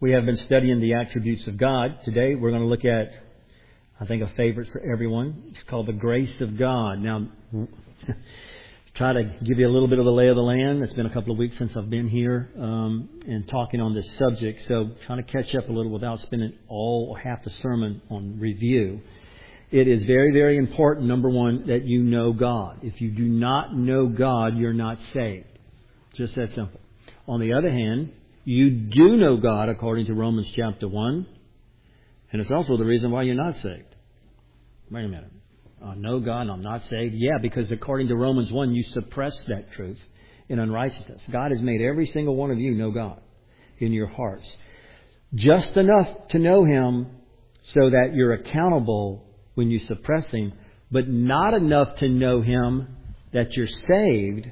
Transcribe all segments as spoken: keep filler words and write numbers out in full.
We have been studying the attributes of God. Today we're going to look at, I think, a favorite for everyone. It's called the grace of God. Now, try to give you a little bit of the lay of the land. It's been a couple of weeks since I've been here um, and talking on this subject. So trying to catch up a little without spending all or half the sermon on review. It is very, very important, number one, that you know God. If you do not know God, you're not saved. Just that simple. On the other hand, you do know God according to Romans chapter one. And it's also the reason why you're not saved. Wait a minute. I know God and I'm not saved. Yeah, because according to Romans one, you suppress that truth in unrighteousness. God has made every single one of you know God in your hearts. Just enough to know Him so that you're accountable when you suppress Him, but not enough to know Him that you're saved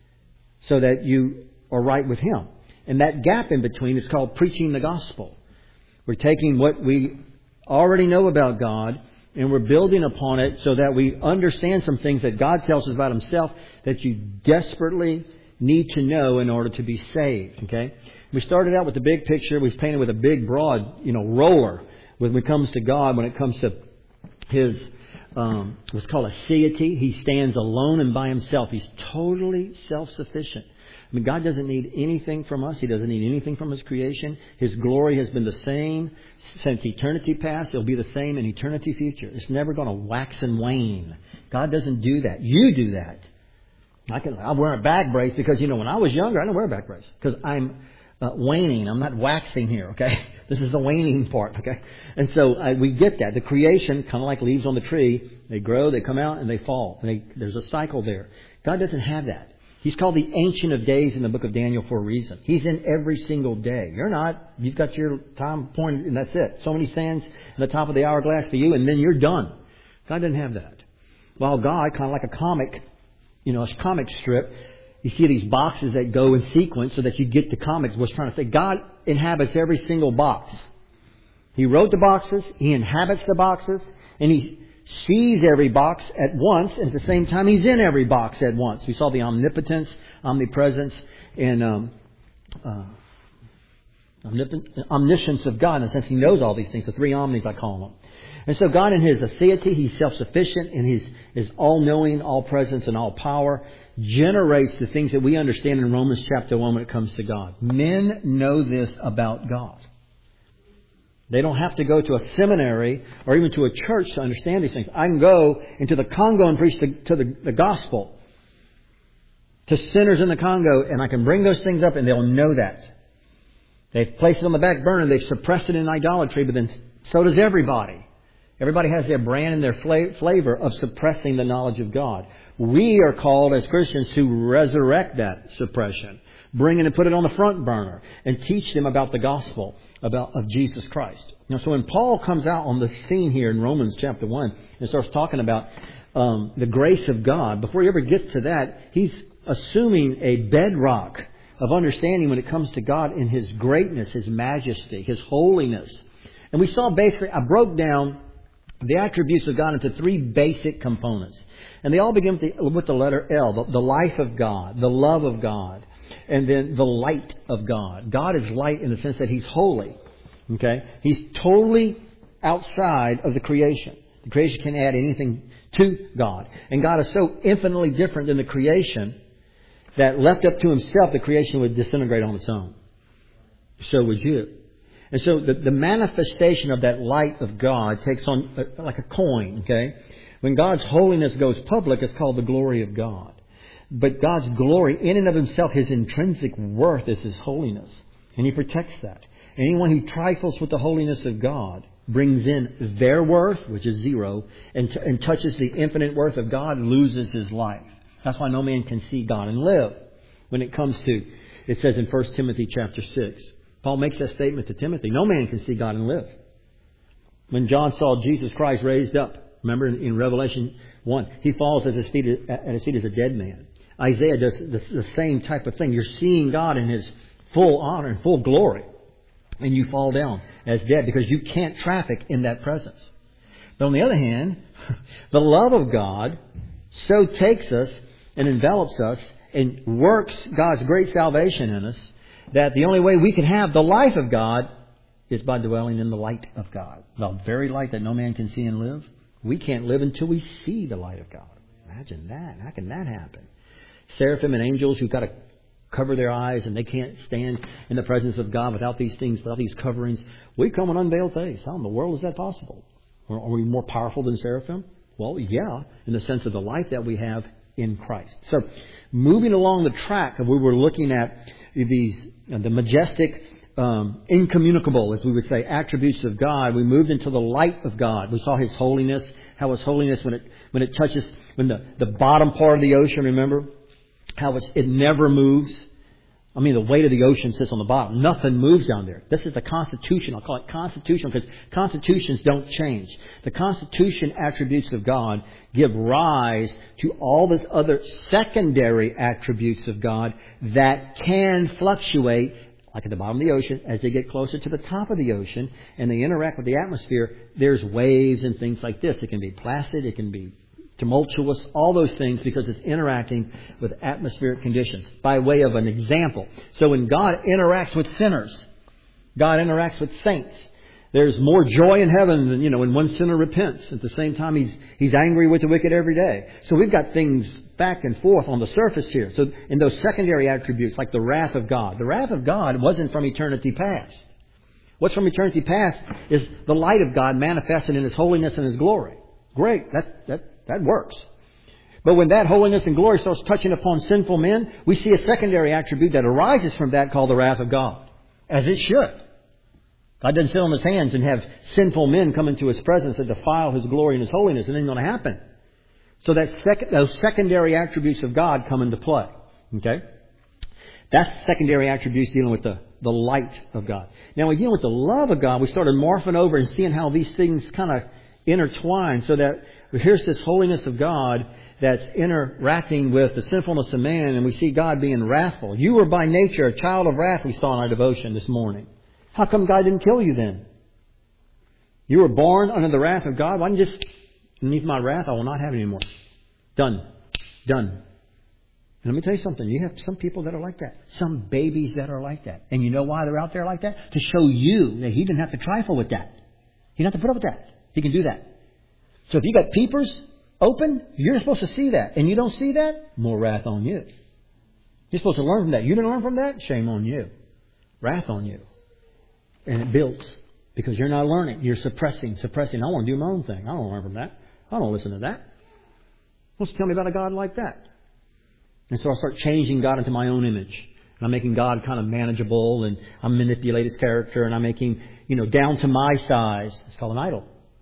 so that you are right with Him. And that gap in between is called preaching the gospel. We're taking what we already know about God and we're building upon it so that we understand some things that God tells us about Himself that you desperately need to know in order to be saved. Okay? We started out with the big picture. We've painted with a big, broad, you know, roller when it comes to God, when it comes to His um, what's called a deity. He stands alone and by Himself. He's totally self-sufficient. I mean, God doesn't need anything from us. He doesn't need anything from His creation. His glory has been the same since eternity past. It'll be the same in eternity future. It's never going to wax and wane. God doesn't do that. You do that. I can. I wear a back brace because, you know, when I was younger, I didn't wear a back brace because I'm uh, waning. I'm not waxing here. Okay, this is the waning part. Okay, and so uh, we get that. The creation, kind of like leaves on the tree, they grow, they come out, and they fall. And they, there's a cycle there. God doesn't have that. He's called the Ancient of Days in the book of Daniel for a reason. He's in every single day. You're not. You've got your time point and that's it. So many sands at the top of the hourglass for you and then you're done. God doesn't have that. While God, kind of like a comic, you know, a comic strip, you see these boxes that go in sequence so that you get the comics. What's trying to say, God inhabits every single box. He wrote the boxes. He inhabits the boxes. And He sees every box at once, and at the same time He's in every box at once. We saw the omnipotence, omnipresence, and um, uh, omniscience of God. In a sense, He knows all these things. The three omnis, I call them. And so God in His aseity, He's self-sufficient, and His is all-knowing, all-presence, and all-power, generates the things that we understand in Romans chapter one when it comes to God. Men know this about God. They don't have to go to a seminary or even to a church to understand these things. I can go into the Congo and preach the, to the, the gospel to sinners in the Congo, and I can bring those things up and they'll know that. They've placed it on the back burner. They've suppressed it in idolatry, but then so does everybody. Everybody has their brand and their flavor of suppressing the knowledge of God. We are called as Christians to resurrect that suppression. Bring it and put it on the front burner and teach them about the gospel about of Jesus Christ. Now, so when Paul comes out on the scene here in Romans chapter one and starts talking about um, the grace of God, before he ever gets to that, he's assuming a bedrock of understanding when it comes to God in His greatness, His majesty, His holiness. And we saw basically, I broke down the attributes of God into three basic components. And they all begin with the, with the letter L, the, the life of God, the love of God, and then the light of God. God is light in the sense that He's holy. Okay? He's totally outside of the creation. The creation can't add anything to God. And God is so infinitely different than the creation that left up to Himself, the creation would disintegrate on its own. So would you. And so the, the manifestation of that light of God takes on a, like a coin. Okay? When God's holiness goes public, it's called the glory of God. But God's glory, in and of Himself, His intrinsic worth is His holiness. And He protects that. Anyone who trifles with the holiness of God brings in their worth, which is zero, and, t- and touches the infinite worth of God, loses his life. That's why no man can see God and live. When it comes to, it says in First Timothy chapter six, Paul makes that statement to Timothy, no man can see God and live. When John saw Jesus Christ raised up, remember in, in Revelation one, he falls at his feet, at his feet as a dead man. Isaiah does the, the same type of thing. You're seeing God in His full honor and full glory. And you fall down as dead because you can't traffic in that presence. But on the other hand, the love of God so takes us and envelops us and works God's great salvation in us that the only way we can have the life of God is by dwelling in the light of God. The very light that no man can see and live. We can't live until we see the light of God. Imagine that. How can that happen? Seraphim and angels who've got to cover their eyes and they can't stand in the presence of God without these things, without these coverings. We come an unveiled face. How in the world is that possible? Are we more powerful than seraphim? Well, yeah, in the sense of the light that we have in Christ. So, moving along the track of we were looking at these, uh, the majestic, um, incommunicable, as we would say, attributes of God. We moved into the light of God. We saw His holiness, how His holiness when it when it touches when the, the bottom part of the ocean. Remember how it's, it never moves. I mean, the weight of the ocean sits on the bottom. Nothing moves down there. This is the Constitution. I'll call it constitutional because constitutions don't change. The Constitution attributes of God give rise to all this other secondary attributes of God that can fluctuate, like at the bottom of the ocean, as they get closer to the top of the ocean and they interact with the atmosphere. There's waves and things like this. It can be placid. It can be tumultuous, all those things because it's interacting with atmospheric conditions. By way of an example. So when God interacts with sinners, God interacts with saints. There's more joy in heaven than, you know, when one sinner repents. At the same time, he's he's angry with the wicked every day. So we've got things back and forth on the surface here. So in those secondary attributes, like the wrath of God. The wrath of God wasn't from eternity past. What's from eternity past is the light of God manifested in His holiness and His glory. Great. That, that, That works. But when that holiness and glory starts touching upon sinful men, we see a secondary attribute that arises from that called the wrath of God. As it should. God doesn't sit on His hands and have sinful men come into His presence and defile His glory and His holiness. It ain't going to happen. So that sec- those secondary attributes of God come into play. Okay? That's secondary attributes dealing with the, the light of God. Now, when dealing with the love of God, we started morphing over and seeing how these things kind of intertwine so that here's this holiness of God that's interacting with the sinfulness of man, and we see God being wrathful. You were by nature a child of wrath, we saw in our devotion this morning. How come God didn't kill you then? You were born under the wrath of God. Why didn't you just, beneath my wrath, I will not have it anymore. Done. Done. And let me tell you something. You have some people that are like that. Some babies that are like that. And you know why they're out there like that? To show you that He didn't have to trifle with that. He didn't have to put up with that. He can do that. So if you got peepers open, you're supposed to see that. And you don't see that, more wrath on you. You're supposed to learn from that. You didn't learn from that? Shame on you. Wrath on you. And it builds. Because you're not learning. You're suppressing, suppressing. I want to do my own thing. I don't learn from that. I don't listen to that. What's to tell me about a God like that? And so I start changing God into my own image. And I'm making God kind of manageable. And I manipulate His character. And I'm making, you know, down to my size. It's called an idol.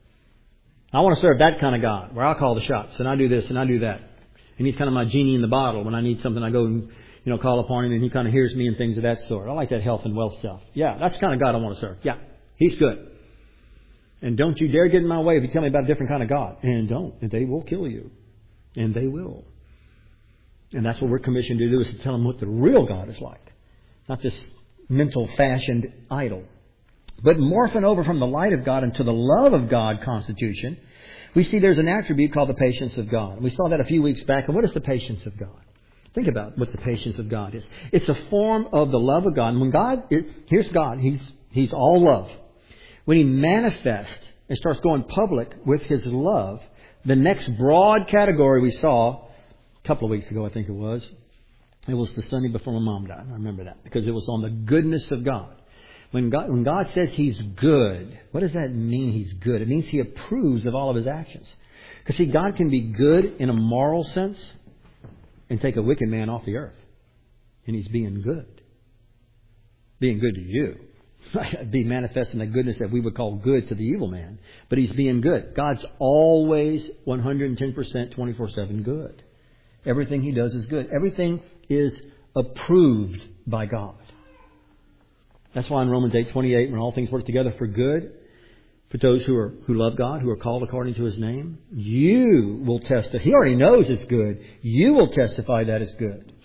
I want to serve that kind of God, where I'll call the shots, and I do this, and I do that. And He's kind of my genie in the bottle. When I need something, I go and, you know, call upon Him, and He kind of hears me and things of that sort. I like that health and wealth stuff. Yeah, that's the kind of God I want to serve. Yeah, He's good. And don't you dare get in my way if you tell me about a different kind of God. And don't. And they will kill you. And they will. And that's what we're commissioned to do, is to tell them what the real God is like. Not this mental fashioned idol. But morphing over from the light of God into the love of God constitution, we see there's an attribute called the patience of God. We saw that a few weeks back. And what is the patience of God? Think about what the patience of God is. It's a form of the love of God. And when God, it, here's God. He's, he's all love. When He manifests and starts going public with His love, the next broad category we saw a couple of weeks ago, I think it was, it was the Sunday before my mom died. I remember that because it was on the goodness of God. When God, when God says He's good, what does that mean He's good? It means He approves of all of His actions. Because see, God can be good in a moral sense and take a wicked man off the earth. And He's being good. Being good to you. Be manifesting the goodness that we would call good to the evil man. But He's being good. God's always one hundred ten percent twenty-four seven good. Everything He does is good. Everything is approved by God. That's why in Romans eight twenty-eight, when all things work together for good, for those who are who love God, who are called according to His name, you will testify. He already knows it's good. You will testify that it's good.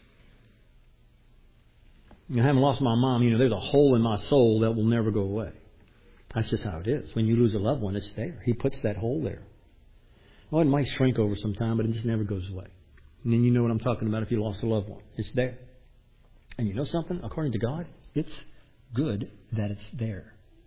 You know, having lost my mom, you know, there's a hole in my soul that will never go away. That's just how it is. When you lose a loved one, it's there. He puts that hole there. Well, it might shrink over some time, but it just never goes away. And then you know what I'm talking about if you lost a loved one. It's there. And you know something? According to God, it's good that it's there.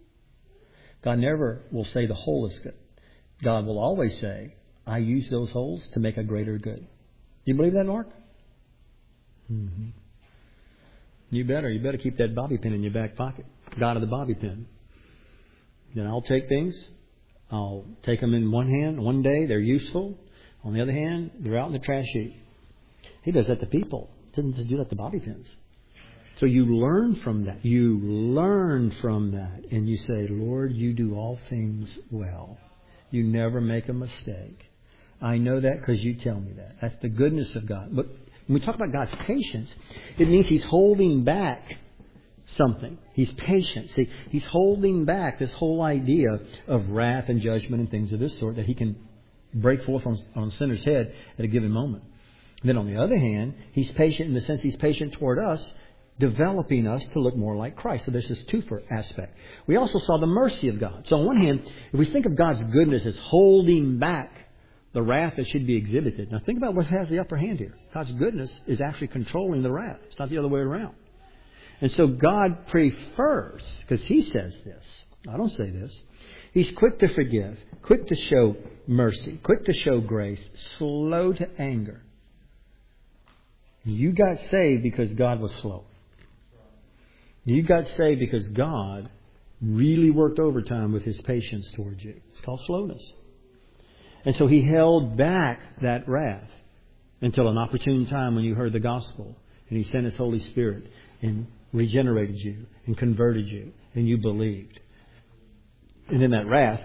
God never will say the whole is good. God will always say, I use those holes to make a greater good. Do you believe that, Mark? Mm-hmm. You better. You better keep that bobby pin in your back pocket. God of the bobby pin. Then I'll take things. I'll take them in one hand. One day they're useful. On the other hand, they're out in the trash heap. He does that to people. He doesn't do that to bobby pins. So you learn from that. You learn from that. And you say, Lord, you do all things well. You never make a mistake. I know that because you tell me that. That's the goodness of God. But when we talk about God's patience, it means He's holding back something. He's patient. See, He's holding back this whole idea of wrath and judgment and things of this sort that He can break forth on, on a sinner's head at a given moment. And then on the other hand, He's patient in the sense He's patient toward us, developing us to look more like Christ. So there's this twofer aspect. We also saw the mercy of God. So on one hand, if we think of God's goodness as holding back the wrath that should be exhibited. Now think about what has the upper hand here. God's goodness is actually controlling the wrath. It's not the other way around. And so God prefers, because He says this, I don't say this, He's quick to forgive, quick to show mercy, quick to show grace, slow to anger. You got saved because God was slow. You got saved because God really worked overtime with His patience towards you. It's called slowness. And so He held back that wrath until an opportune time when you heard the gospel. And He sent His Holy Spirit and regenerated you and converted you. And you believed. And then that wrath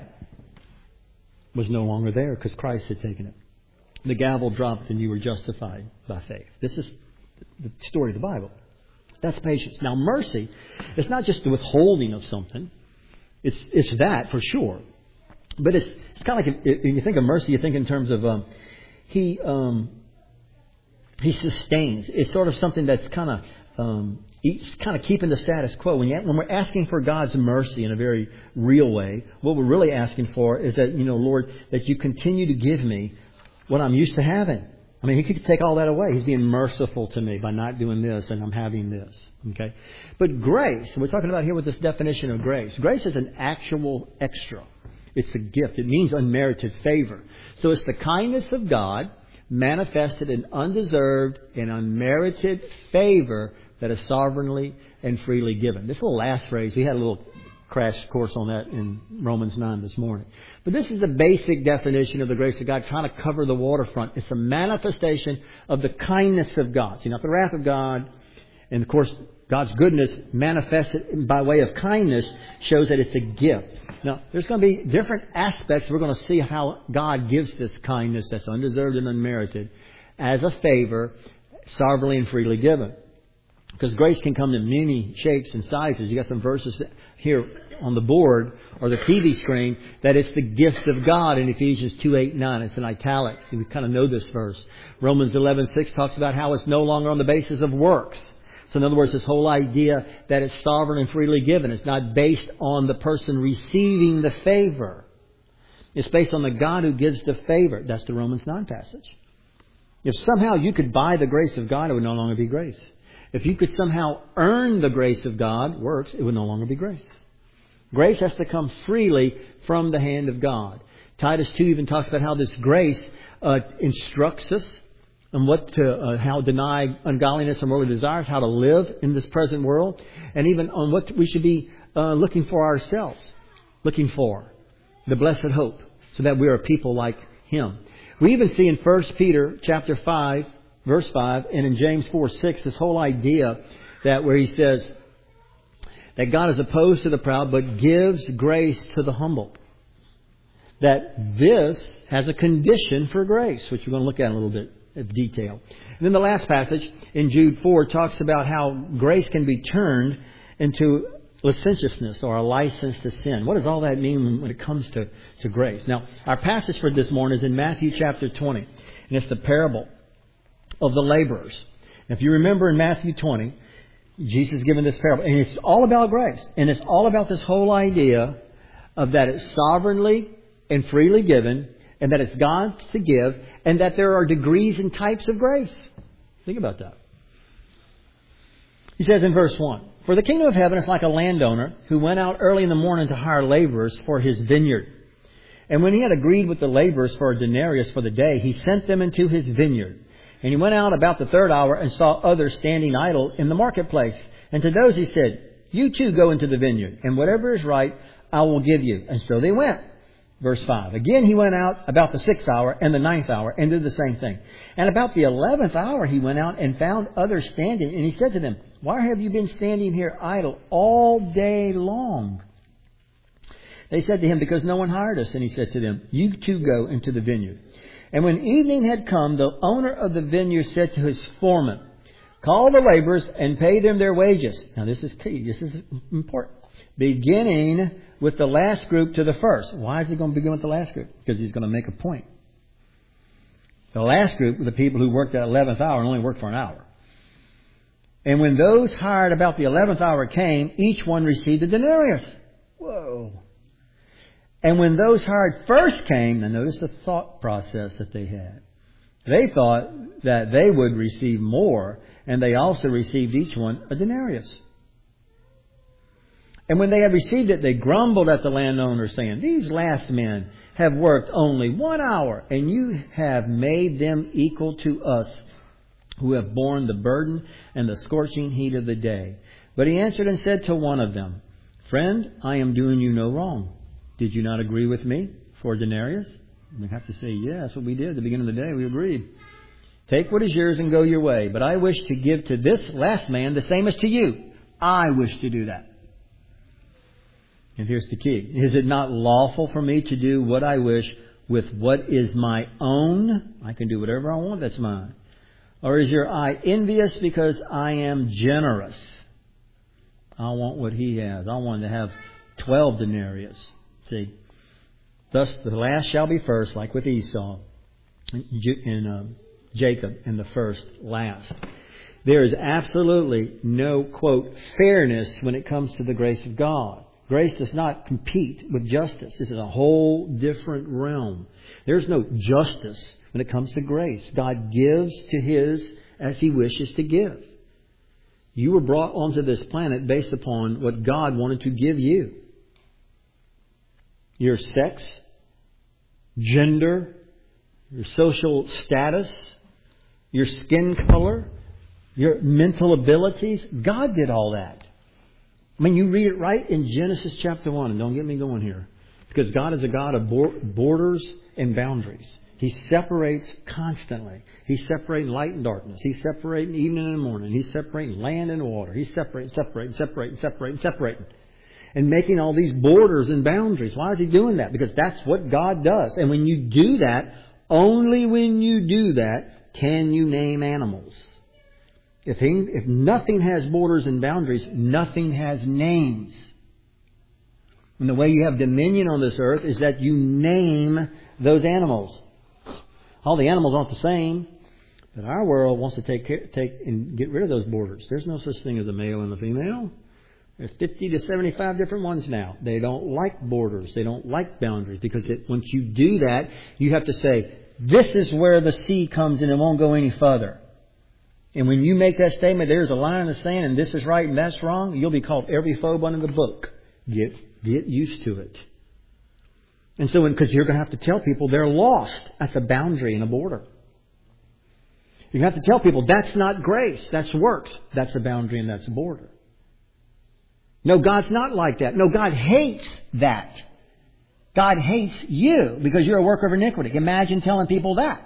was no longer there because Christ had taken it. The gavel dropped and you were justified by faith. This is the story of the Bible. That's patience. Now mercy, it's not just the withholding of something. It's it's that for sure. But it's it's kind of like if, if you think of mercy, you think in terms of um, he um, he sustains. It's sort of something that's kind of um, he's kind of keeping the status quo. When you, when we're asking for God's mercy in a very real way, what we're really asking for is that, you know, Lord, that you continue to give me what I'm used to having. I mean, He could take all that away. He's being merciful to me by not doing this and I'm having this. Okay? But grace, we're talking about here with this definition of grace. Grace is an actual extra. It's a gift. It means unmerited favor. So it's the kindness of God manifested in undeserved and unmerited favor that is sovereignly and freely given. This little last phrase, we had a little crash course on that in Romans nine this morning. But this is the basic definition of the grace of God, trying to cover the waterfront. It's a manifestation of the kindness of God. See, not the wrath of God. And of course, God's goodness manifested by way of kindness shows that it's a gift. Now, there's going to be different aspects. We're going to see how God gives this kindness that's undeserved and unmerited as a favor, sovereignly and freely given. Because grace can come in many shapes and sizes. You got some verses here on the board or the T V screen that it's the gifts of God in Ephesians two, eight, nine. It's in italics. We kind of know this verse. Romans eleven, six talks about how it's no longer on the basis of works. So in other words, this whole idea that it's sovereign and freely given. It's not based on the person receiving the favor. It's based on the God who gives the favor. That's the Romans nine passage. If somehow you could buy the grace of God, it would no longer be grace. If you could somehow earn the grace of God, works, it would no longer be grace. Grace has to come freely from the hand of God. Titus two even talks about how this grace uh, instructs us on what to, uh, how to deny ungodliness and worldly desires, how to live in this present world, and even on what we should be uh, looking for ourselves, looking for the blessed hope, so that we are people like Him. We even see in First Peter chapter five, verse five, and in James four, six, this whole idea that where he says that God is opposed to the proud, but gives grace to the humble. That this has a condition for grace, which we're going to look at in a little bit of detail. And then the last passage in Jude four talks about how grace can be turned into licentiousness or a license to sin. What does all that mean when it comes to, to grace? Now, our passage for this morning is in Matthew chapter twenty. And it's the parable of the laborers. If you remember in Matthew twenty, Jesus given this parable. And it's all about grace. And it's all about this whole idea of that it's sovereignly and freely given, and that it's God's to give, and that there are degrees and types of grace. Think about that. He says in verse one, For the kingdom of heaven is like a landowner who went out early in the morning to hire laborers for his vineyard. And when he had agreed with the laborers for a denarius for the day, he sent them into his vineyard. And he went out about the third hour and saw others standing idle in the marketplace. And to those he said, you too go into the vineyard, and whatever is right I will give you. And so they went. Verse five. Again he went out about the sixth hour and the ninth hour and did the same thing. And about the eleventh hour he went out and found others standing. And he said to them, why have you been standing here idle all day long? They said to him, because no one hired us. And he said to them, you too go into the vineyard. And when evening had come, the owner of the vineyard said to his foreman, call the laborers and pay them their wages. Now this is key. This is important. Beginning with the last group to the first. Why is he going to begin with the last group? Because he's going to make a point. The last group were the people who worked at eleventh hour and only worked for an hour. And when those hired about the eleventh hour came, each one received a denarius. Whoa. And when those hired first came, now notice the thought process that they had. They thought that they would receive more, and they also received each one a denarius. And when they had received it, they grumbled at the landowner, saying, these last men have worked only one hour, and you have made them equal to us, who have borne the burden and the scorching heat of the day. But he answered and said to one of them, friend, I am doing you no wrong. Did you not agree with me for a denarius? We have to say, yes, that's what we did at the beginning of the day. We agreed. Take what is yours and go your way. But I wish to give to this last man the same as to you. I wish to do that. And here's the key. Is it not lawful for me to do what I wish with what is my own? I can do whatever I want that's mine. Or is your eye envious because I am generous? I want what he has. I want to have twelve denarius. See, thus the last shall be first, like with Esau and uh, Jacob, and the first last. There is absolutely no, quote, fairness when it comes to the grace of God. Grace does not compete with justice. This is a whole different realm. There's no justice when it comes to grace. God gives to His as He wishes to give. You were brought onto this planet based upon what God wanted to give you. Your sex, gender, your social status, your skin color, your mental abilities. God did all that. I mean, you read it right in Genesis chapter one. And don't get me going here. Because God is a God of borders and boundaries. He separates constantly. He's separating light and darkness. He's separating evening and morning. He's separating land and water. He's separating, separating, separating, separating, separating. And making all these borders and boundaries. Why is He doing that? Because that's what God does. And when you do that, only when you do that can you name animals. If, he, if nothing has borders and boundaries, nothing has names. And the way you have dominion on this earth is that you name those animals. All the animals aren't the same. But our world wants to take care, take and get rid of those borders. There's no such thing as a male and a female. There's fifty to seventy-five different ones now. They don't like borders. They don't like boundaries. Because it, once you do that, you have to say, this is where the sea comes in and won't go any further. And when you make that statement, there's a line in the sand and this is right and that's wrong, you'll be called every phobe under the book. Get, get used to it. And so, because you're going to have to tell people they're lost. That's a boundary and a border. You have to tell people that's not grace, that's works. That's a boundary and that's a border. No, God's not like that. No, God hates that. God hates you because you're a worker of iniquity. Imagine telling people that.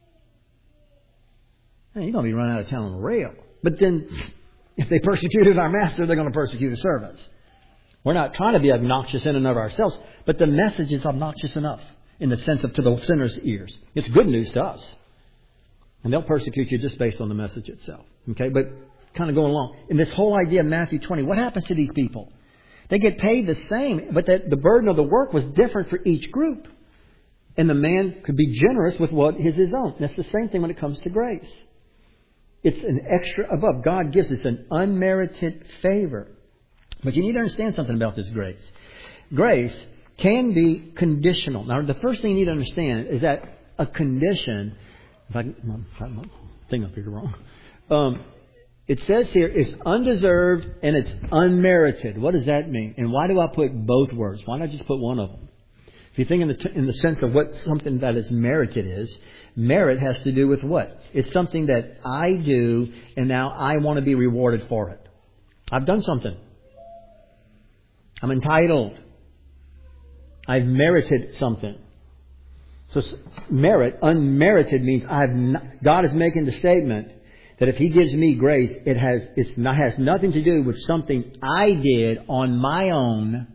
You're going to be run out of town on a rail. But then, if they persecuted our master, they're going to persecute his servants. We're not trying to be obnoxious in and of ourselves, but the message is obnoxious enough in the sense of to the sinner's ears. It's good news to us. And they'll persecute you just based on the message itself. Okay, but kind of going along. In this whole idea of Matthew twenty, what happens to these people? They get paid the same, but the, the burden of the work was different for each group. And the man could be generous with what is his own. That's the same thing when it comes to grace. It's an extra above. God gives us an unmerited favor. But you need to understand something about this grace. Grace can be conditional. Now, the first thing you need to understand is that a condition, if I, my thing up here wrong, um, It says here it's undeserved and it's unmerited. What does that mean? And why do I put both words? Why not just put one of them? If you think in the, t- in the sense of what something that is merited is, merit has to do with what? It's something that I do and now I want to be rewarded for it. I've done something. I'm entitled. I've merited something. So merit, unmerited means I've not, God is making the statement that if He gives me grace, it has it's not, has nothing to do with something I did on my own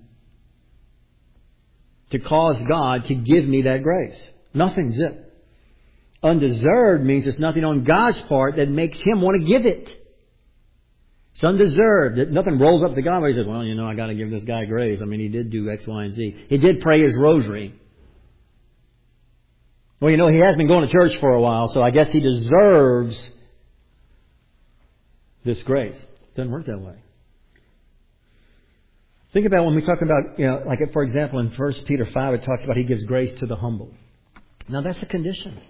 to cause God to give me that grace. Nothing, zip. Undeserved means it's nothing on God's part that makes Him want to give it. It's undeserved. Nothing rolls up to God where He says, well, you know, I got to give this guy grace. I mean, he did do X, Y, and Z. He did pray his rosary. Well, you know, he has been going to church for a while, so I guess he deserves this grace. It doesn't work that way. Think about when we talk about, you know, like for example in First Peter five it talks about He gives grace to the humble. Now that's a condition.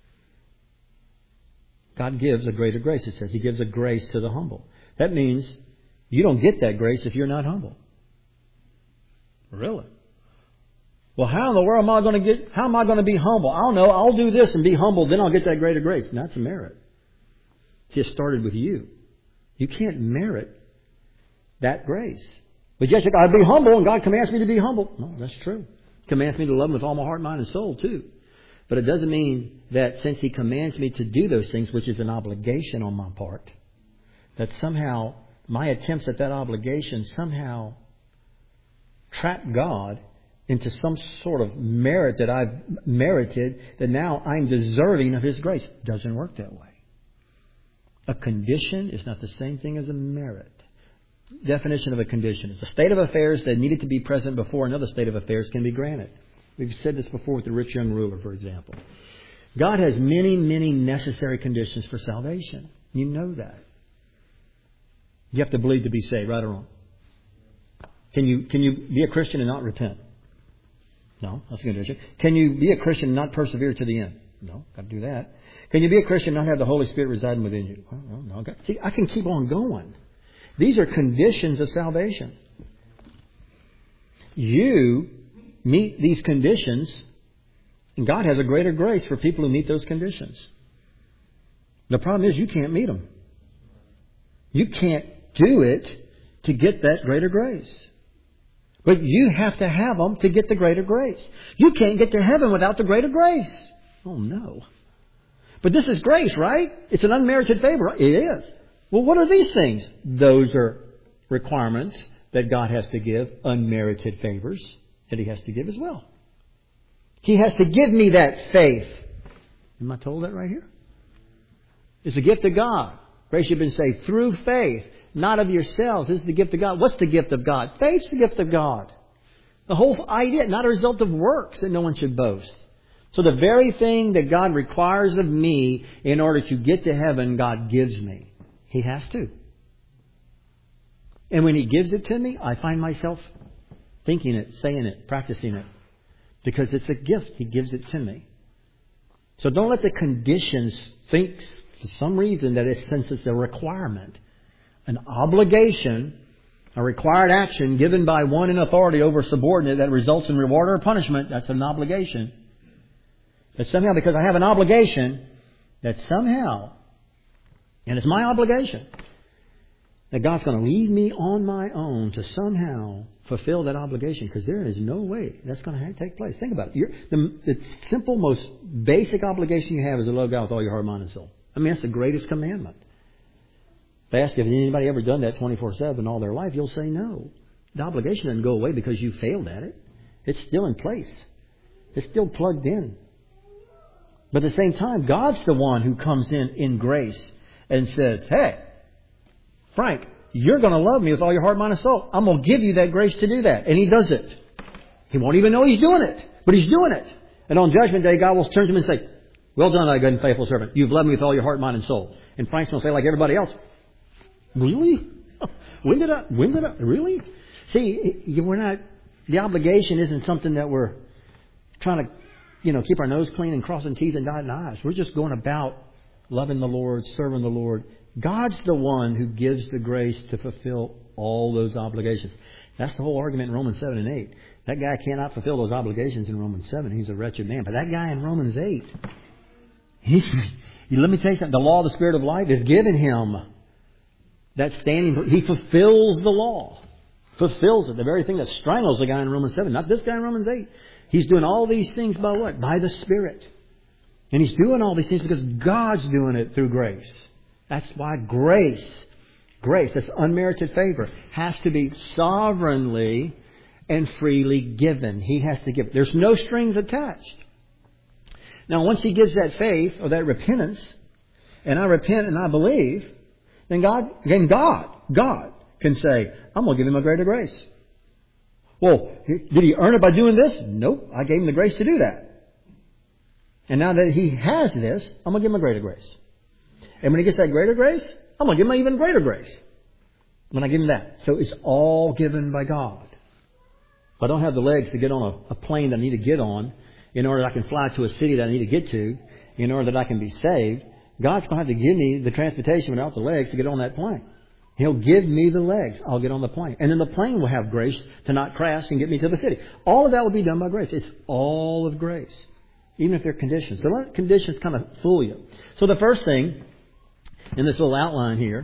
God gives a greater grace, it says. He gives a grace to the humble. That means you don't get that grace if you're not humble. Really? Well, how in the world am I going to get, how am I going to be humble? I don't know. I'll do this and be humble, then I'll get that greater grace. That's a merit. It just started with you. You can't merit that grace. But yes, I'll be humble and God commands me to be humble. No, that's true. He commands me to love Him with all my heart, mind, and soul too. But it doesn't mean that since He commands me to do those things, which is an obligation on my part, that somehow my attempts at that obligation somehow trap God into some sort of merit that I've merited, that now I'm deserving of His grace. It doesn't work that way. A condition is not the same thing as a merit. Definition of a condition is a state of affairs that needed to be present before another state of affairs can be granted. We've said this before with the rich young ruler, for example. God has many, many necessary conditions for salvation. You know that. You have to believe to be saved, right or wrong? Can you can you be a Christian and not repent? No, that's a condition. Can you be a Christian and not persevere to the end? No, got to do that. Can you be a Christian and not have the Holy Spirit residing within you? Well, no, no. Okay. See, I can keep on going. These are conditions of salvation. You meet these conditions, and God has a greater grace for people who meet those conditions. The problem is you can't meet them. You can't do it to get that greater grace. But you have to have them to get the greater grace. You can't get to heaven without the greater grace. Oh, no. But this is grace, right? It's an unmerited favor. It is. Well, what are these things? Those are requirements that God has to give, unmerited favors that He has to give as well. He has to give me that faith. Am I told that right here? It's a gift of God. Grace, you've been saved through faith, not of yourselves. This is the gift of God. What's the gift of God? Faith's the gift of God. The whole idea, not a result of works, that no one should boast. So the very thing that God requires of me in order to get to heaven, God gives me. He has to. And when He gives it to me, I find myself thinking it, saying it, practicing it. Because it's a gift. He gives it to me. So don't let the conditions think for some reason that it's, since it's a requirement, an obligation, a required action given by one in authority over a subordinate that results in reward or punishment, that's an obligation. That somehow, because I have an obligation, that somehow, and it's my obligation, that God's going to leave me on my own to somehow fulfill that obligation, because there is no way that's going to take place. Think about it. You're, the, the simple, most basic obligation you have is to love God with all your heart, mind, and soul. I mean, that's the greatest commandment. If I ask if anybody ever done that twenty-four seven all their life, you'll say no. The obligation doesn't go away because you failed at it. It's still in place. It's still plugged in. But at the same time, God's the one who comes in in grace and says, hey, Frank, you're going to love me with all your heart, mind, and soul. I'm going to give you that grace to do that. And He does it. He won't even know He's doing it, but He's doing it. And on Judgment Day, God will turn to him and say, well done, thy good and faithful servant. You've loved me with all your heart, mind, and soul. And Frank's going to say, like everybody else, really? When did I? When did I? Really? See, we're not. The obligation isn't something that we're trying to, you know, keep our nose clean and crossing teeth and dotting I's. We're just going about loving the Lord, serving the Lord, God's the one who gives the grace to fulfill all those obligations. That's the whole argument in Romans seven and eight. That guy cannot fulfill those obligations in Romans seven. He's a wretched man. But that guy in Romans eight, he's, let me tell you something. The law of the Spirit of life is given him. That standing, he fulfills the law. Fulfills it. The very thing that strangles the guy in Romans seven. Not this guy in Romans eight. He's doing all these things by what? By the Spirit. And he's doing all these things because God's doing it through grace. That's why grace, grace, that's unmerited favor, has to be sovereignly and freely given. He has to give it. There's no strings attached. Now, once He gives that faith or that repentance, and I repent and I believe, then God, then God, God can say, I'm going to give him a greater grace. Well, did he earn it by doing this? Nope. I gave him the grace to do that. And now that he has this, I'm going to give him a greater grace. And when he gets that greater grace, I'm going to give him an even greater grace. When I give him that. So it's all given by God. If I don't have the legs to get on a, a plane that I need to get on, in order that I can fly to a city that I need to get to, in order that I can be saved, God's going to have to give me the transportation without the legs to get on that plane. He'll give me the legs. I'll get on the plane. And then the plane will have grace to not crash and get me to the city. All of that will be done by grace. It's all of grace. Even if there are conditions. Don't let conditions kind of fool you. So the first thing in this little outline here,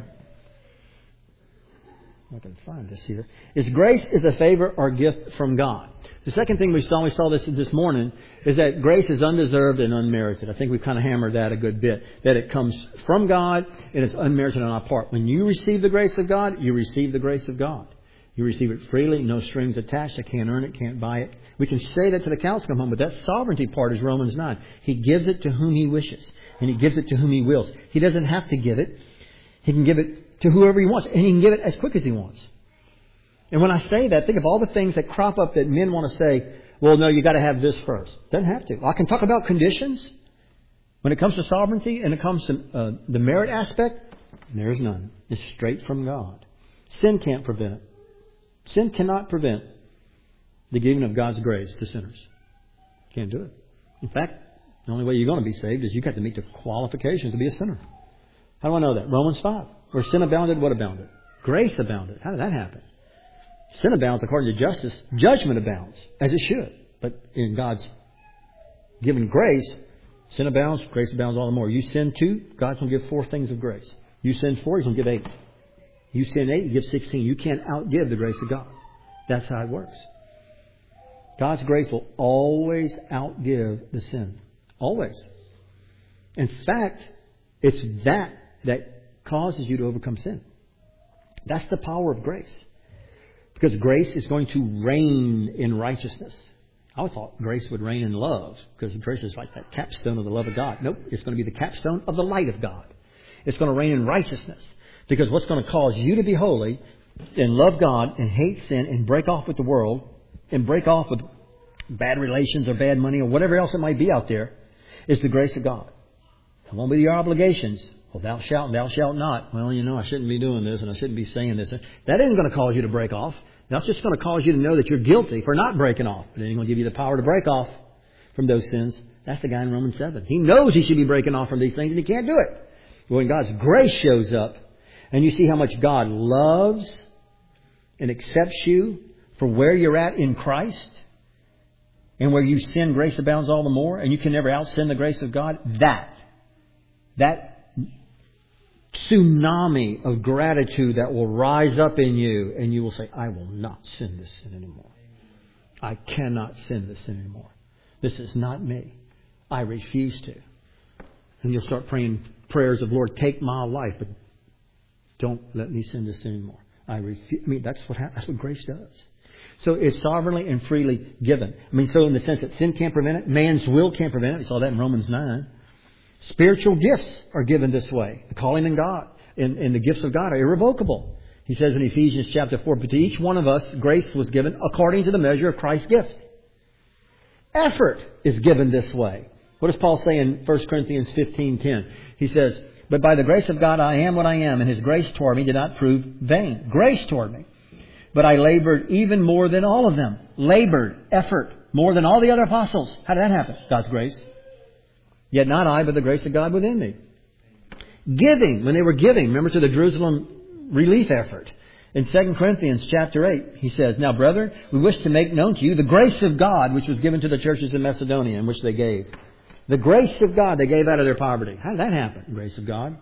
I can find this here, is grace is a favor or gift from God. The second thing we saw, we saw this this morning, is that grace is undeserved and unmerited. I think we've kind of hammered that a good bit. That it comes from God and it's unmerited on our part. When you receive the grace of God, you receive the grace of God. You receive it freely, no strings attached. I can't earn it, can't buy it. We can say that to the cows come home, but that sovereignty part is Romans nine. He gives it to whom He wishes, and He gives it to whom He wills. He doesn't have to give it. He can give it to whoever He wants, and He can give it as quick as He wants. And when I say that, think of all the things that crop up that men want to say, well, no, you got to have this first. Doesn't have to. I can talk about conditions. When it comes to sovereignty and it comes to uh, the merit aspect, there's none. It's straight from God. Sin can't prevent it. Sin cannot prevent the giving of God's grace to sinners. Can't do it. In fact, the only way you're going to be saved is you've got to meet the qualifications to be a sinner. How do I know that? Romans five. Where sin abounded, what abounded? Grace abounded. How did that happen? Sin abounds according to justice. Judgment abounds, as it should. But in God's given grace, sin abounds, grace abounds all the more. You sin two, God's going to give four things of grace. You sin four, He's going to give eight. You sin eight, you give sixteen. You can't outgive the grace of God. That's how it works. God's grace will always outgive the sin. Always. In fact, it's that that causes you to overcome sin. That's the power of grace. Because grace is going to reign in righteousness. I thought grace would reign in love, because grace is like that capstone of the love of God. Nope, it's going to be the capstone of the light of God. It's going to reign in righteousness. Because what's going to cause you to be holy and love God and hate sin and break off with the world and break off with bad relations or bad money or whatever else it might be out there is the grace of God. It won't be your obligations. Well, thou shalt and thou shalt not. Well, you know, I shouldn't be doing this and I shouldn't be saying this. That isn't going to cause you to break off. That's just going to cause you to know that you're guilty for not breaking off. But it ain't going to give you the power to break off from those sins. That's the guy in Romans seven. He knows he should be breaking off from these things and he can't do it. When God's grace shows up and you see how much God loves and accepts you for where you're at in Christ, and where you sin, grace abounds all the more, and you can never out-sin the grace of God, that, that tsunami of gratitude that will rise up in you, and you will say, I will not sin this sin anymore. I cannot sin this sin anymore. This is not me. I refuse to. And you'll start praying prayers of, Lord, take my life, but don't let me sin this sin anymore. I refuse. I mean, that's what that's what grace does. So it's sovereignly and freely given. I mean, so in the sense that sin can't prevent it, man's will can't prevent it. We saw that in Romans nine. Spiritual gifts are given this way. The calling in God and, and the gifts of God are irrevocable. He says in Ephesians chapter four, but to each one of us grace was given according to the measure of Christ's gift. Effort is given this way. What does Paul say in First Corinthians fifteen ten? He says, but by the grace of God I am what I am, and His grace toward me did not prove vain. Grace toward me. But I labored even more than all of them. Labored, effort, more than all the other apostles. How did that happen? God's grace. Yet not I, but the grace of God within me. Giving, when they were giving, remember, to the Jerusalem relief effort. In Second Corinthians chapter eight, he says, Now, brethren, we wish to make known to you the grace of God which was given to the churches in Macedonia, in which they gave. The grace of God they gave out of their poverty. How did that happen? Grace of God.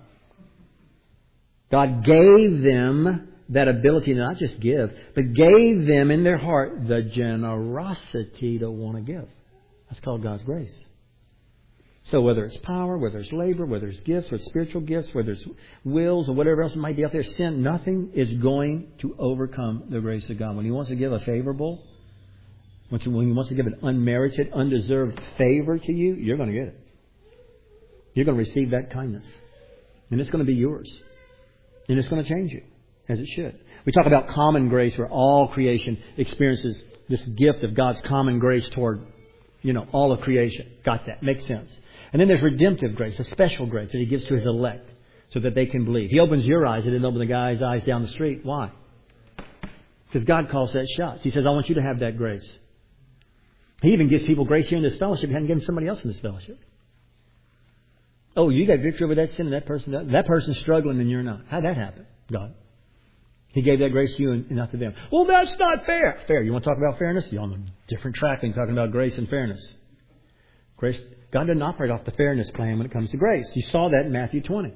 God gave them that ability to not just give, but gave them in their heart the generosity to want to give. That's called God's grace. So whether it's power, whether it's labor, whether it's gifts, whether it's spiritual gifts, whether it's wills or whatever else might be out there, sin, nothing is going to overcome the grace of God. When He wants to give a favorable, when He wants to give an unmerited, undeserved favor to you, you're going to get it. You're going to receive that kindness. And it's going to be yours. And it's going to change you, as it should. We talk about common grace, where all creation experiences this gift of God's common grace toward, you know, all of creation. Got that? Makes sense. And then there's redemptive grace, a special grace that He gives to His elect so that they can believe. He opens your eyes. He didn't open the guy's eyes down the street. Why? Because God calls that shots. He says, I want you to have that grace. He even gives people grace here in this fellowship. He hadn't given somebody else in this fellowship. Oh, you got victory over that sin and that person doesn't. That person's struggling and you're not. How'd that happen? God. He gave that grace to you and not to them. Well, that's not fair. Fair. You want to talk about fairness? You're on a different track than talking about grace and fairness. Grace, God doesn't operate off the fairness plan when it comes to grace. You saw that in Matthew twenty.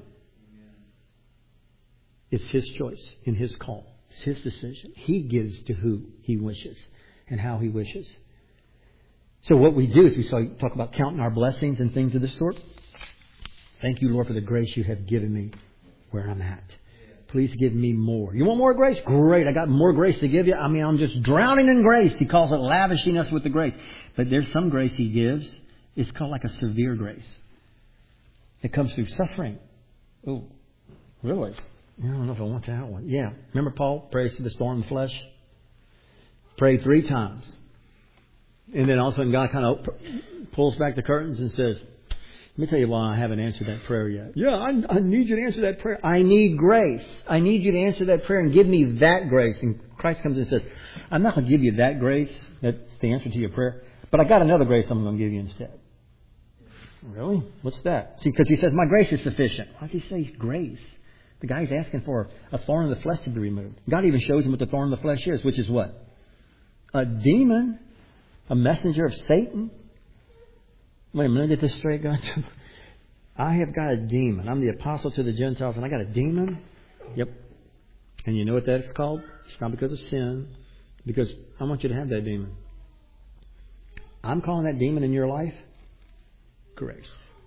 It's His choice and His call. It's His decision. He gives to who He wishes and how He wishes. So what we do is we saw, talk about counting our blessings and things of this sort. Thank you, Lord, for the grace you have given me where I'm at. Please give me more. You want more grace? Great. I got more grace to give you. I mean, I'm just drowning in grace. He calls it lavishing us with the grace. But there's some grace He gives. It's called like a severe grace. It comes through suffering. Oh, really? I don't know if I want that one. Yeah. Remember Paul prays to the thorn in the flesh? Prayed three times. And then all of a sudden God kind of pulls back the curtains and says, let me tell you why I haven't answered that prayer yet. Yeah, I, I need you to answer that prayer. I need grace. I need you to answer that prayer and give me that grace. And Christ comes in and says, I'm not going to give you that grace. That's the answer to your prayer. But I got another grace I'm going to give you instead. Really? What's that? See, because He says, my grace is sufficient. Why does He say grace? The guy's asking for a thorn in the flesh to be removed. God even shows him what the thorn in the flesh is, which is what? A demon. A messenger of Satan. Wait a minute, get this straight, God. I have got a demon. I'm the apostle to the Gentiles, and I got a demon? Yep. And you know what that's called? It's not because of sin. Because I want you to have that demon. I'm calling that demon in your life grace.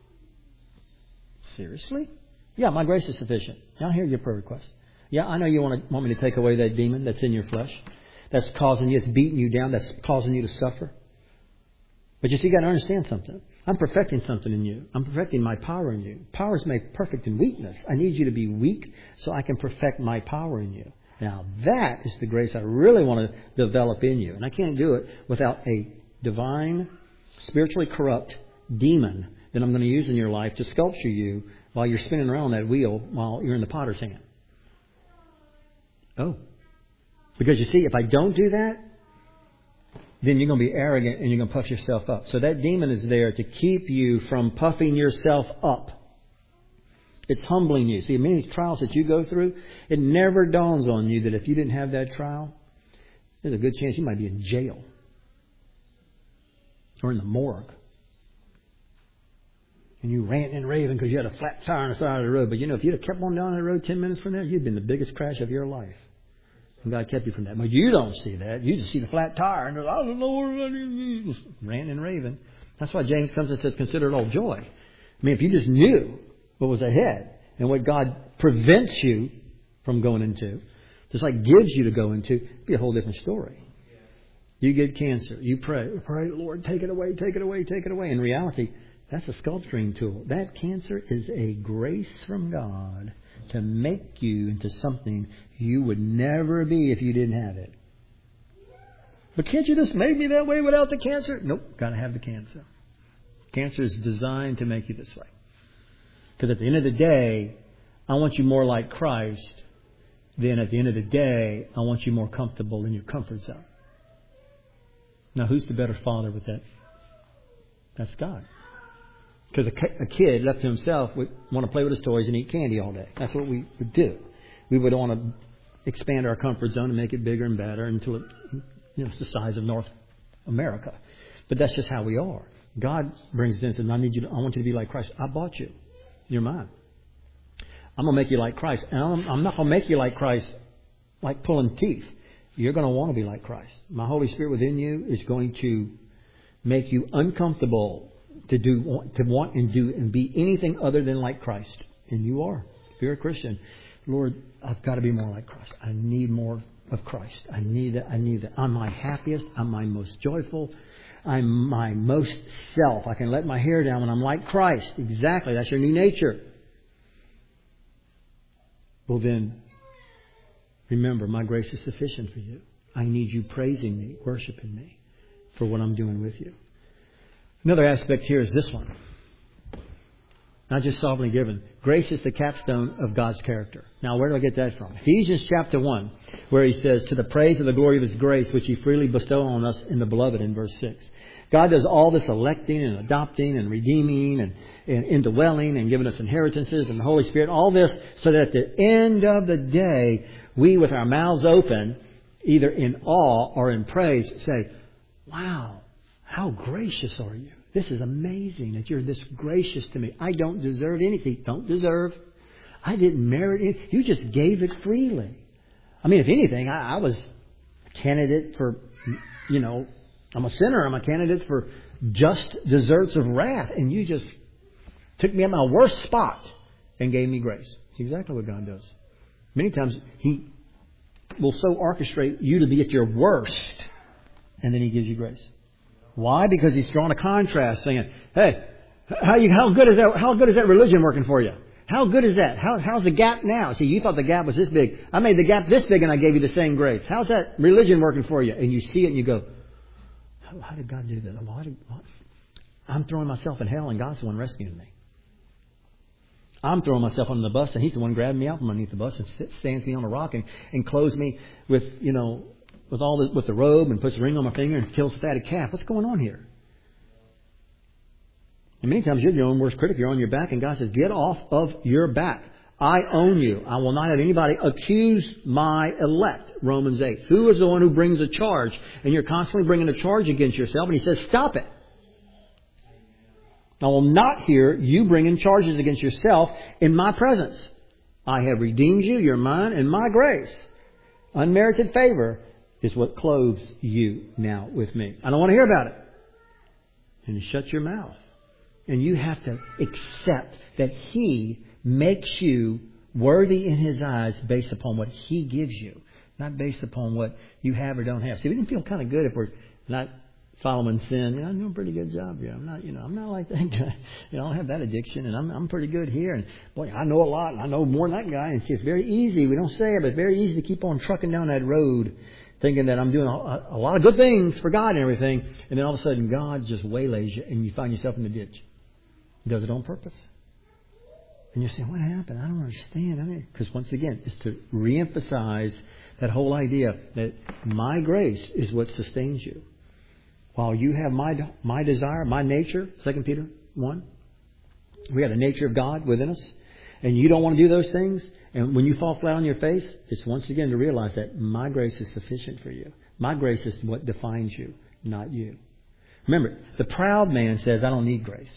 Seriously? Yeah, my grace is sufficient. Now hear your prayer request. Yeah, I know you want to want me to take away that demon that's in your flesh. That's causing you, it's beating you down. That's causing you to suffer. But you see, you got to understand something. I'm perfecting something in you. I'm perfecting my power in you. Power is made perfect in weakness. I need you to be weak so I can perfect my power in you. Now that is the grace I really want to develop in you. And I can't do it without a divine, spiritually corrupt demon that I'm going to use in your life to sculpture you while you're spinning around that wheel while you're in the potter's hand. Oh. Because you see, if I don't do that, then you're going to be arrogant and you're going to puff yourself up. So that demon is there to keep you from puffing yourself up. It's humbling you. See, many trials that you go through, it never dawns on you that if you didn't have that trial, there's a good chance you might be in jail or in the morgue. And you ranting and raving because you had a flat tire on the side of the road. But you know, if you'd have kept on down the road ten minutes from there, you'd been the biggest crash of your life. And God kept you from that. But you don't see that. You just see the flat tire and I don't know what it is. Ranting and raving. That's why James comes and says, consider it all joy. I mean, if you just knew what was ahead and what God prevents you from going into, just like gives you to go into, it'd be a whole different story. You get cancer. You pray. Pray, Lord, take it away, take it away, take it away. In reality, that's a sculpturing tool. That cancer is a grace from God to make you into something you would never be if you didn't have it. But can't you just make me that way without the cancer? Nope, got to have the cancer. Cancer is designed to make you this way. Because at the end of the day, I want you more like Christ. Then at the end of the day, I want you more comfortable in your comfort zone. Now, who's the better father with that? That's God. Because a, a kid left to himself would want to play with his toys and eat candy all day. That's what we would do. We would want to expand our comfort zone and make it bigger and better until it, you know, it's the size of North America. But that's just how we are. God brings it in and says, I need you to, I want you to be like Christ. I bought you. You're mine. I'm going to make you like Christ. And I'm, I'm not going to make you like Christ like pulling teeth. You're going to want to be like Christ. My Holy Spirit within you is going to make you uncomfortable to do, to want and do and be anything other than like Christ. And you are. If you're a Christian, Lord, I've got to be more like Christ. I need more of Christ. I need that. I need that. I'm my happiest. I'm my most joyful. I'm my most self. I can let my hair down when I'm like Christ. Exactly. That's your new nature. Well then, remember, my grace is sufficient for you. I need you praising me, worshiping me for what I'm doing with you. Another aspect here is this one. Not just sovereignly given. Grace is the capstone of God's character. Now, where do I get that from? Ephesians chapter one, where he says, to the praise of the glory of His grace, which He freely bestowed on us in the beloved, in verse six. God does all this electing and adopting and redeeming and, and indwelling and giving us inheritances and the Holy Spirit. All this so that at the end of the day, we with our mouths open, either in awe or in praise, say, wow, how gracious are you? This is amazing that you're this gracious to me. I don't deserve anything. Don't deserve. I didn't merit it. You just gave it freely. I mean, if anything, I, I was a candidate for, you know, I'm a sinner. I'm a candidate for just deserts of wrath. And you just took me at my worst spot and gave me grace. It's exactly what God does. Many times He will so orchestrate you to be at your worst, and then He gives you grace. Why? Because He's drawn a contrast, saying, "Hey, how you how good is that? How good is that religion working for you? How good is that? How how's the gap now? See, you thought the gap was this big. I made the gap this big, and I gave you the same grace. How's that religion working for you?" And you see it, and you go, "How, how did God do that? Why did, what? I'm throwing myself in hell, and God's the one rescuing me. I'm throwing myself under the bus, and He's the one grabbing me out from underneath the bus and stands me on a rock and, and clothes me with, you know, with all the, with the robe and puts a ring on my finger and kills the fatted calf. What's going on here?" And many times you're your own worst critic. You're on your back, and God says, "Get off of your back. I own you. I will not have anybody accuse my elect." Romans eight. Who is the one who brings a charge? And you're constantly bringing a charge against yourself. And He says, "Stop it. I will not hear you bringing charges against yourself in my presence. I have redeemed you. You're mine, and my grace, unmerited favor, is what clothes you now with me. I don't want to hear about it." And you shut your mouth. And you have to accept that He makes you worthy in His eyes based upon what He gives you, not based upon what you have or don't have. See, we can feel kind of good if we're not following sin. You know, I'm doing a pretty good job here. I'm not, you know, I'm not like that guy. You know, I don't have that addiction, and I'm I'm pretty good here. And boy, I know a lot, and I know more than that guy. And it's very easy. We don't say it, but it's very easy to keep on trucking down that road, thinking that I'm doing a, a lot of good things for God and everything, and then all of a sudden God just waylays you, and you find yourself in the ditch. He does it on purpose. And you're saying, "What happened? I don't understand." I mean, because once again, it's to reemphasize that whole idea that my grace is what sustains you. While you have my my desire, my nature, Second Peter one, we have the nature of God within us, and you don't want to do those things, and when you fall flat on your face, it's once again to realize that my grace is sufficient for you. My grace is what defines you, not you. Remember, the proud man says, "I don't need grace."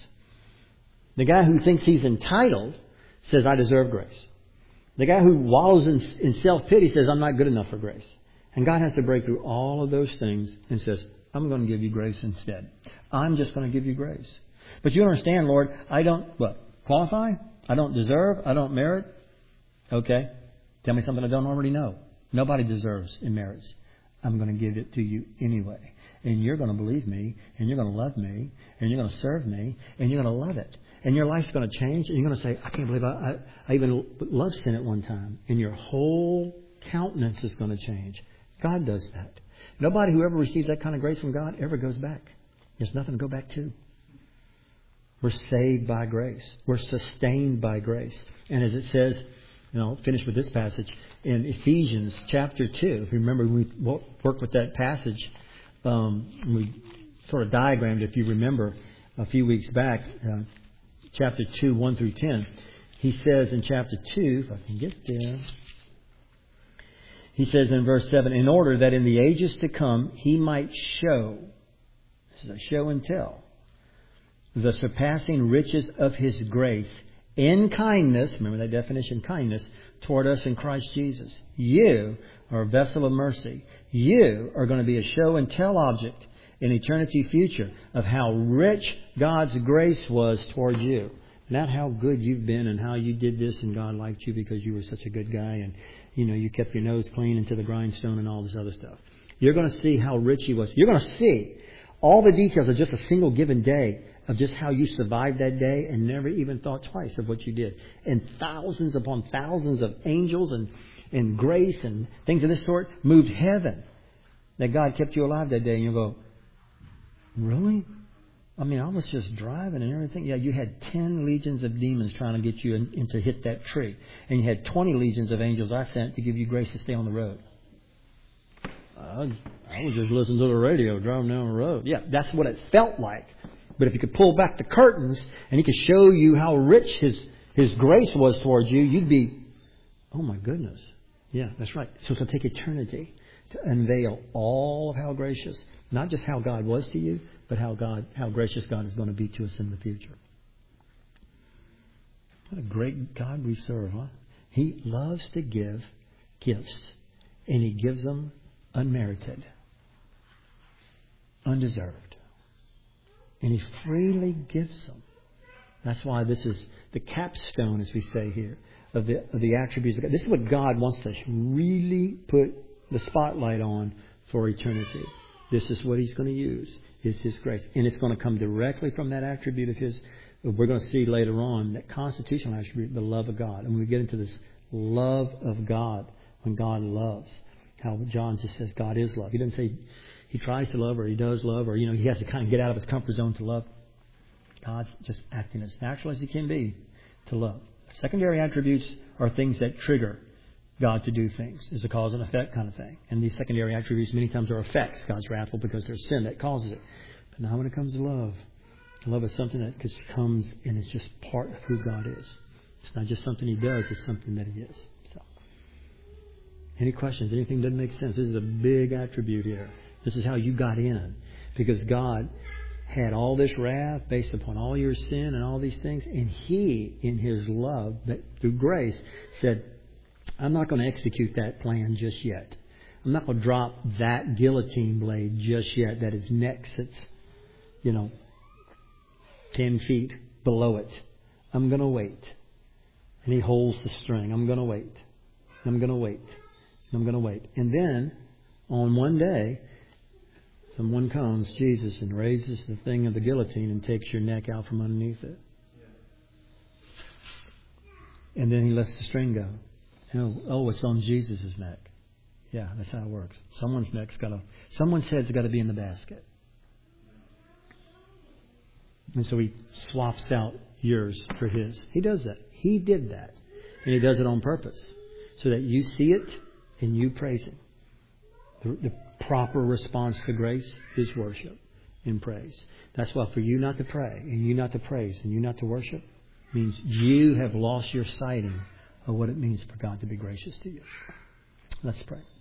The guy who thinks he's entitled says, "I deserve grace." The guy who wallows in, in self-pity says, "I'm not good enough for grace." And God has to break through all of those things and says, "I'm going to give you grace instead. I'm just going to give you grace." But you understand, Lord, I don't, what, qualify? I don't deserve? I don't merit? Okay. Tell me something I don't already know. Nobody deserves and merits. I'm going to give it to you anyway. And you're going to believe me, and you're going to love me, and you're going to serve me, and you're going to love it. And your life's going to change, and you're going to say, "I can't believe I, I, I even loved sin at one time." And your whole countenance is going to change. God does that. Nobody who ever receives that kind of grace from God ever goes back. There's nothing to go back to. We're saved by grace. We're sustained by grace. And as it says, you know, finish with this passage in Ephesians chapter two. If you remember, we worked with that passage. Um, we sort of diagrammed, if you remember, a few weeks back. Uh, chapter two, one through ten. He says in chapter two, if I can get there, he says in verse seven, in order that in the ages to come He might show, this is a show and tell, the surpassing riches of His grace in kindness, remember that definition, kindness, toward us in Christ Jesus. You are a vessel of mercy. You are going to be a show and tell object in eternity future of how rich God's grace was toward you. Not how good you've been and how you did this and God liked you because you were such a good guy and, you know, you kept your nose clean into the grindstone and all this other stuff. You're going to see how rich He was. You're going to see all the details of just a single given day of just how you survived that day and never even thought twice of what you did. And thousands upon thousands of angels and, and grace and things of this sort moved heaven. That God kept you alive that day. And you go, really? I mean, I was just driving and everything. Yeah, you had ten legions of demons trying to get you in, in to hit that tree. And you had twenty legions of angels I sent to give you grace to stay on the road. I, I was just listening to the radio driving down the road. Yeah, that's what it felt like. But if you could pull back the curtains and He could show you how rich His His grace was towards you, you'd be, oh my goodness. Yeah, that's right. So it'll take eternity to unveil all of how gracious, not just how God was to you, but how God, how gracious God is going to be to us in the future. What a great God we serve, huh? He loves to give gifts, and He gives them unmerited, undeserved. And He freely gives them. That's why this is the capstone, as we say here, of the, of the attributes of God. This is what God wants to really put the spotlight on for eternity. This is what He's going to use, is His grace. And it's going to come directly from that attribute of His. We're going to see later on that constitutional attribute, the love of God. And when we get into this love of God, when God loves, how John just says God is love. He doesn't say He tries to love or He does love or, you know, He has to kind of get out of His comfort zone to love. God's just acting as natural as He can be to love. Secondary attributes are things that trigger God to do things. It's a cause and effect kind of thing. And these secondary attributes many times are effects. God's wrathful because there's sin that causes it. But now when it comes to love, love is something that just comes and is just part of who God is. It's not just something He does, it's something that He is. So, any questions? Anything doesn't make sense? This is a big attribute here. This is how you got in. Because God had all this wrath based upon all your sin and all these things. And He, in His love, that through grace, said, I'm not going to execute that plan just yet. I'm not going to drop that guillotine blade just yet that His neck sits, you know, ten feet below it. I'm going to wait. And He holds the string. I'm going to wait. I'm going to wait. I'm going to wait. And then, on one day, someone comes, Jesus, and raises the thing of the guillotine and takes your neck out from underneath it. And then He lets the string go. Oh, oh, it's on Jesus' neck. Yeah, that's how it works. Someone's neck's got to, someone's head's got to be in the basket. And so He swaps out yours for His. He does that. He did that. And He does it on purpose. So that you see it and you praise Him. The, the proper response to grace is worship and praise. That's why for you not to pray and you not to praise and you not to worship means you have lost your sighting of what it means for God to be gracious to you. Let's pray.